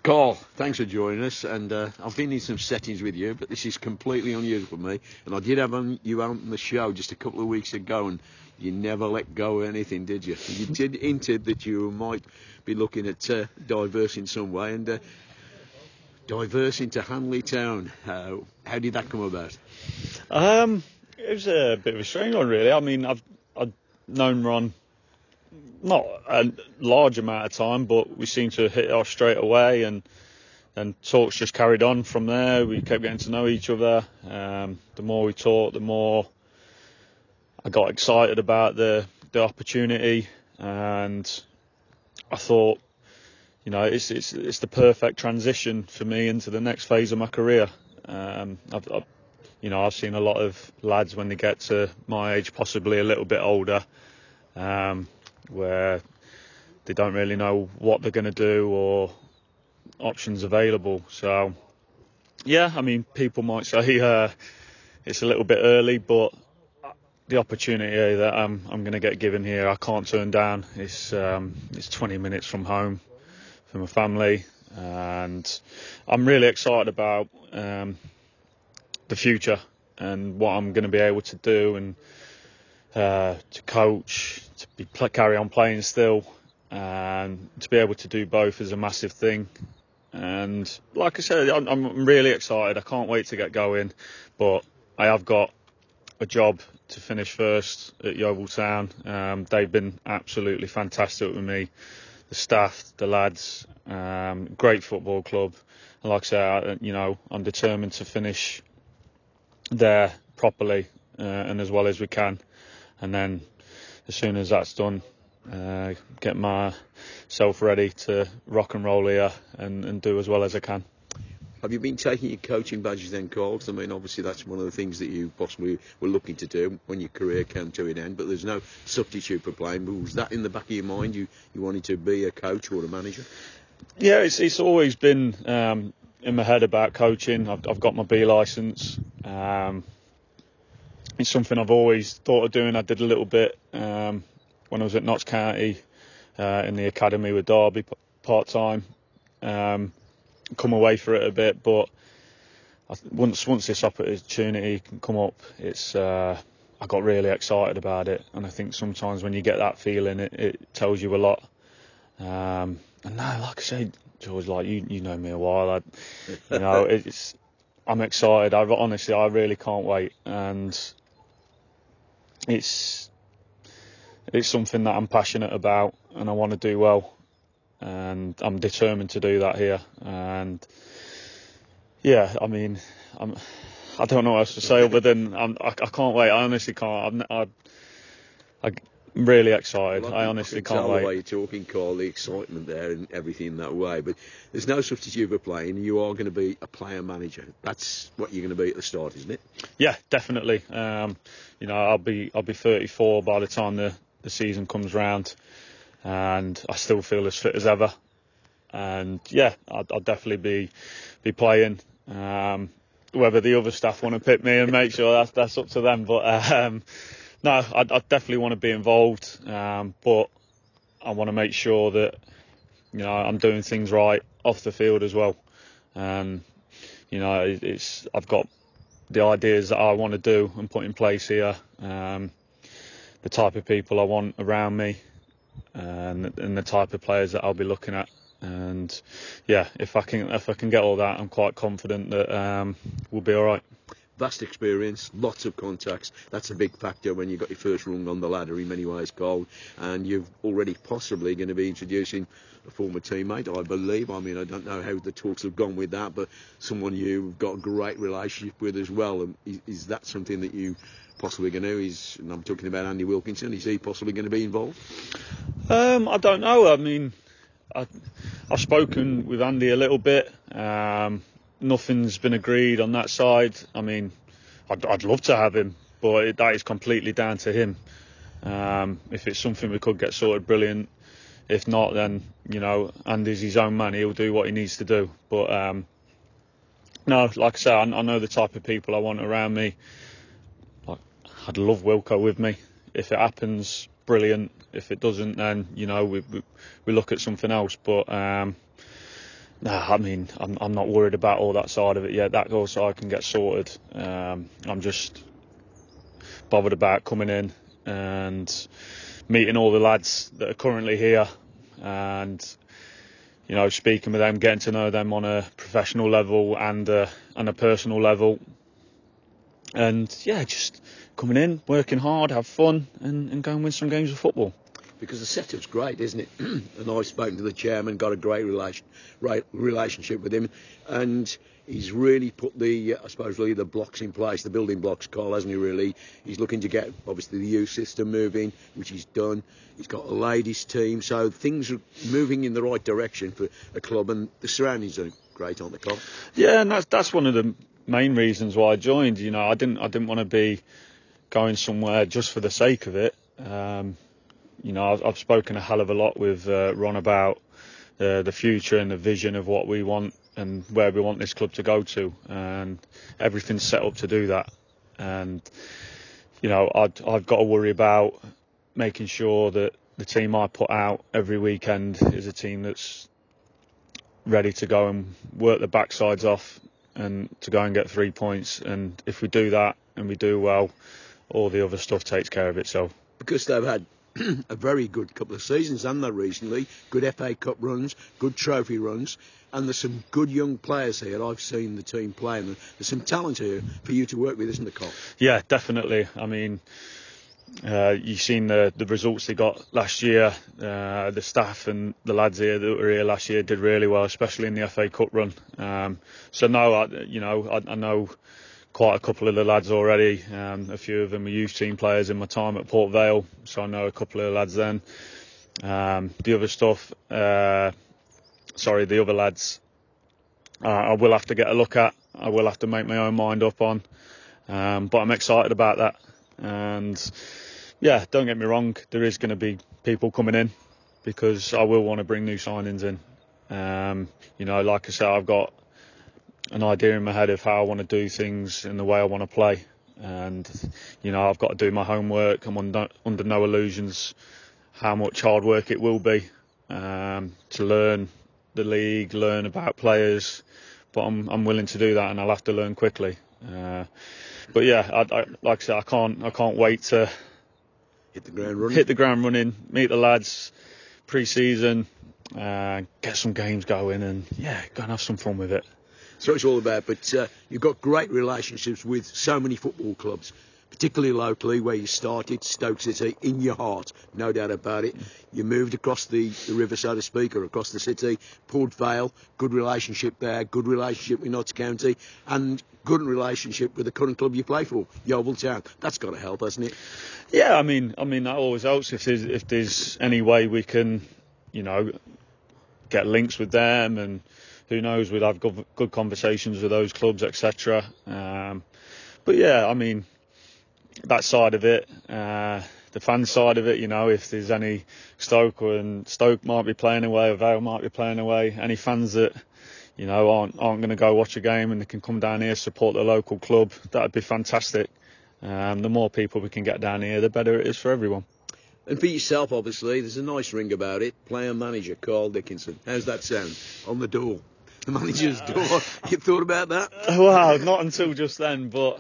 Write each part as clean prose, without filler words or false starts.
Carl, thanks for joining us. And I've been in some settings with you, but this is completely unusual for me. And I did have you on the show just a couple of weeks ago, and you never let go of anything, did you? You did hinted that you might be looking at diverse in some way, and diverse into Hanley Town. How did that come about? It was a bit of a strange one, really. I mean, I've known Ron not a large amount of time, but we seemed to hit it off straight away, and talks just carried on from there. We kept getting to know each other. The more we talked, the more I got excited about the opportunity, and I thought, it's the perfect transition for me into the next phase of my career. I've seen a lot of lads when they get to my age, possibly a little bit older, where they don't really know what they're going to do or options available. So, yeah, I mean, people might say it's a little bit early, but the opportunity that I'm going to get given here, I can't turn down. It's 20 minutes from home for my family, and I'm really excited about the future and what I'm going to be able to do, and to coach, to carry on playing still, and to be able to do both is a massive thing. And like I said, I'm really excited. I can't wait to get going, but I have got a job to finish first at Yeovil Town. They've been absolutely fantastic with me, the staff, the lads, great football club. And like I say, I'm determined to finish there properly and as well as we can, and then as soon as that's done, get myself ready to rock and roll here and do as well as I can. Have you been taking your coaching badges then, Carl? I mean, obviously that's one of the things that you possibly were looking to do when your career came to an end, but there's no substitute for playing. But was that in the back of your mind, you wanted to be a coach or a manager? Yeah, it's always been in my head about coaching. I've got my B licence. It's something I've always thought of doing. I did a little bit when I was at Notts County in the academy with Derby part-time. Come away for it a bit, but once this opportunity can come up, I got really excited about it, and I think sometimes when you get that feeling, it tells you a lot. And now, like I say, George, like you know me a while, I'm excited. I really can't wait, and it's something that I'm passionate about, and I want to do well, and I'm determined to do that here. And yeah, I mean, I don't know what else to say other than I can't wait. I honestly can't. I'm really excited. Well, I honestly can't can't wait. wait. The way you're talking, Carl, the excitement there and everything that way. But there's no substitute for playing. You are going to be a player manager. That's what you're going to be at the start, isn't it? Yeah, definitely. I'll be 34 by the time the season comes round, and I still feel as fit as ever. And yeah, I'll definitely be playing. Whether the other staff want to pick me and make sure that's up to them. But no, I definitely want to be involved. But I want to make sure that I'm doing things right off the field as well. I've got the ideas that I want to do and put in place here. The type of people I want around me, and the type of players that I'll be looking at. And yeah, if I can get all that, I'm quite confident that we'll be all right. Vast experience, lots of contacts. That's a big factor when you got your first rung on the ladder in many ways, Carl. And you're already possibly going to be introducing a former teammate, I believe. I mean, I don't know how the talks have gone with that, but someone you've got a great relationship with as well. And is that something that you possibly going to do? And I'm talking about Andy Wilkinson. Is he possibly going to be involved? I don't know. I mean, I've spoken with Andy a little bit. Nothing's been agreed on that side. I mean, I'd love to have him, but that is completely down to him. If it's something we could get sorted, brilliant. If not, then Andy's his own man. He'll do what he needs to do. But no, like I say, I know the type of people I want around me. I'd love Wilco with me. If it happens, brilliant. If it doesn't, then we look at something else. But No, I mean, I'm not worried about all that side of it yet. That also I can get sorted. I'm just bothered about coming in and meeting all the lads that are currently here, and speaking with them, getting to know them on a professional level and a personal level, and yeah, just coming in, working hard, have fun, and go and win some games of football. Because the setup's great, isn't it? And I've spoken to the chairman, got a great relationship with him, and he's really put the blocks in place, the building blocks, Carl, hasn't he, really? He's looking to get, obviously, the youth system moving, which he's done. He's got a ladies' team, so things are moving in the right direction for the club, and the surroundings are great, aren't they, Carl? Yeah, and that's one of the main reasons why I joined. I didn't want to be going somewhere just for the sake of it. I've spoken a hell of a lot with Ron about the future and the vision of what we want and where we want this club to go to, and everything's set up to do that. And I've got to worry about making sure that the team I put out every weekend is a team that's ready to go and work the backsides off and to go and get 3 points. And if we do that and we do well, all the other stuff takes care of itself. Because they've had a very good couple of seasons, haven't they, recently? Good FA Cup runs, good trophy runs, and there's some good young players here. I've seen the team play, and there's some talent here for you to work with, isn't there, Carl? Yeah, definitely. I mean, you've seen the results they got last year. The staff and the lads here that were here last year did really well, especially in the FA Cup run. So no, I know quite a couple of the lads already. A few of them are youth team players in my time at Port Vale, so I know a couple of the lads then. The other lads, I will have to get a look at. I will have to make my own mind up on. But I'm excited about that. And yeah, don't get me wrong, there is going to be people coming in because I will want to bring new signings in. Like I said, I've got an idea in my head of how I want to do things and the way I want to play, and I've got to do my homework. I'm under no illusions how much hard work it will be to learn the league, learn about players, but I'm willing to do that, and I'll have to learn quickly. But yeah, like I said, I can't wait to hit the ground running, meet the lads pre-season, get some games going, and yeah, go and have some fun with it. That's what it's all about. But you've got great relationships with so many football clubs, particularly locally, where you started, Stoke City, in your heart, no doubt about it. You moved across the river, so to speak, or across the city, Port Vale, good relationship there, good relationship with Notts County, and good relationship with the current club you play for, Yeovil Town. That's got to help, hasn't it? Yeah, I mean that always helps if there's any way we can, get links with them, and who knows, we'd have good conversations with those clubs, etc. But yeah, I mean, that side of it, the fan side of it, if there's any Stoke might be playing away, or Vale might be playing away, any fans that aren't going to go watch a game and they can come down here, support the local club, that'd be fantastic. The more people we can get down here, the better it is for everyone. And for yourself, obviously, there's a nice ring about it. Player manager Carl Dickinson. How's that sound? On the door. The manager's door. You thought about that? Well, not until just then, but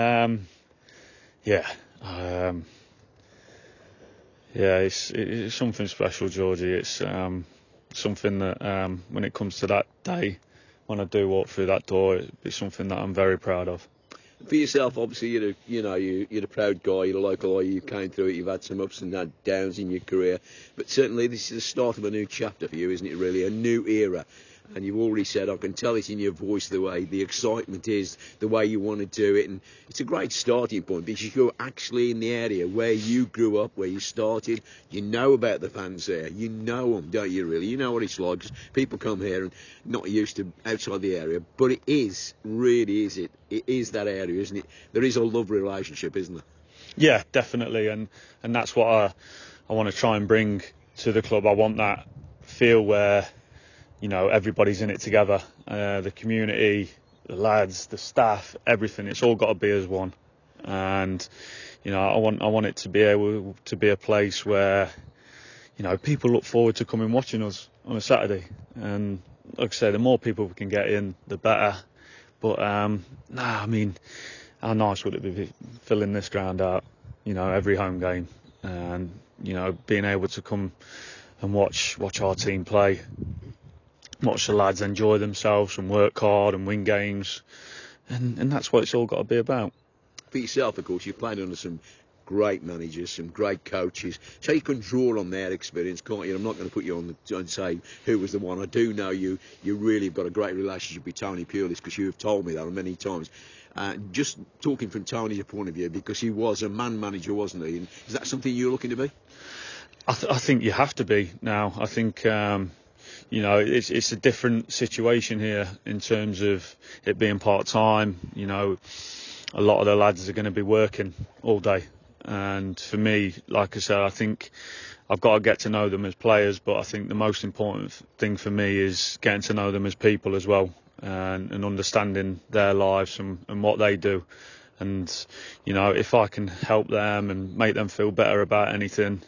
it's something special, Georgie. It's something that when it comes to that day, when I do walk through that door, it's something that I'm very proud of. For yourself, obviously, you're a proud guy. You're a local guy. You came through it. You've had some ups and downs in your career, but certainly this is the start of a new chapter for you, isn't it? Really, a new era. And you've already said, I can tell it in your voice, the way the excitement is, the way you want to do it. And it's a great starting point because you're actually in the area where you grew up, where you started. You know about the fans there. You know them, don't you, really? You know what it's like. 'Cause people come here and not used to outside the area. But it is, really is it. It is that area, isn't it? There is a love relationship, isn't there? Yeah, definitely. And that's what I want to try and bring to the club. I want that feel where everybody's in it together, the community, the lads, the staff, everything. It's all got to be as one. And I want it to be able to be a place where people look forward to coming watching us on a Saturday. And like I say, the more people we can get in, the better. But I mean, how nice would it be filling this ground out, every home game, and being able to come and watch our team play, watch the lads enjoy themselves and work hard and win games, and that's what it's all got to be about. For yourself, of course, you've played under some great managers, some great coaches, so you can draw on their experience, can't you? I'm not going to put you on and say who was the one. I do know you really have got a great relationship with Tony Pulis, because you have told me that many times. Just talking from Tony's point of view, because he was a man manager, wasn't he? And is that something you're looking to be? I think you have to be now. I think it's a different situation here in terms of it being part-time. A lot of the lads are going to be working all day. And for me, like I said, I think I've got to get to know them as players, but I think the most important thing for me is getting to know them as people as well, and understanding their lives and what they do. And, if I can help them and make them feel better about anything,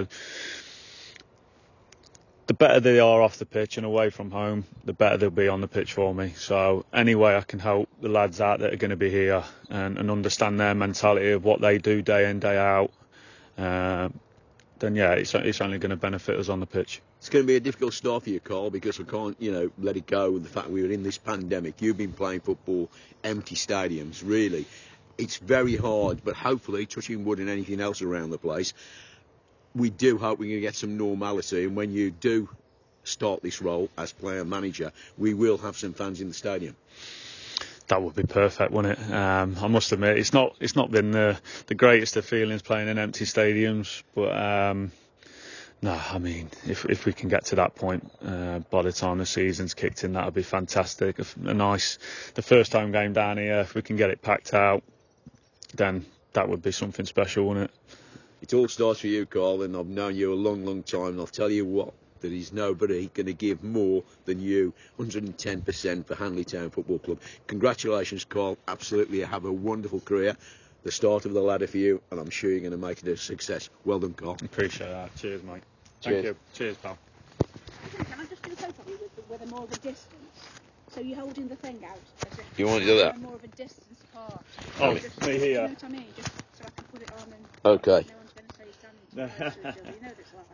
the better they are off the pitch and away from home, the better they'll be on the pitch for me. So any way I can help the lads out that are going to be here and understand their mentality of what they do day in, day out, then yeah, it's only going to benefit us on the pitch. It's going to be a difficult start for you, Carl, because we can't, let it go with the fact we were in this pandemic. You've been playing football, empty stadiums, really. It's very hard, but hopefully, touching wood and anything else around the place, we do hope we're going to get some normality, and when you do start this role as player-manager, we will have some fans in the stadium. That would be perfect, wouldn't it? I must admit, it's not been the greatest of feelings playing in empty stadiums, but no, I mean, if we can get to that point by the time the season's kicked in, that would be fantastic. The first home game down here, if we can get it packed out, then that would be something special, wouldn't it? It all starts for you, Carl, and I've known you a long, long time, and I'll tell you what, there is nobody going to give more than you, 110% for Hanley Town Football Club. Congratulations, Carl. Absolutely, have a wonderful career. The start of the ladder for you, and I'm sure you're going to make it a success. Well done, Carl. Appreciate that. Cheers, mate. Cheers. Thank you. Cheers, pal. Can I just do a photo of you with a more of a distance? So you're holding the thing out. You want to do that? More of a distance apart. Oh, just, me here. You know what I mean? Just so I can put it on and Okay. no one's going to say you're standing too close to each other. You know this like